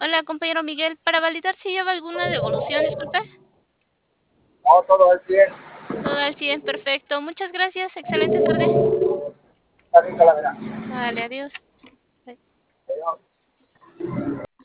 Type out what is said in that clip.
Hola, compañero Miguel. Para validar si lleva alguna devolución, disculpe. No, todo al 100. Todo al 100, perfecto. Muchas gracias. Excelente tarde. Está bien, Calavera. Vale, adiós. Bye. Adiós.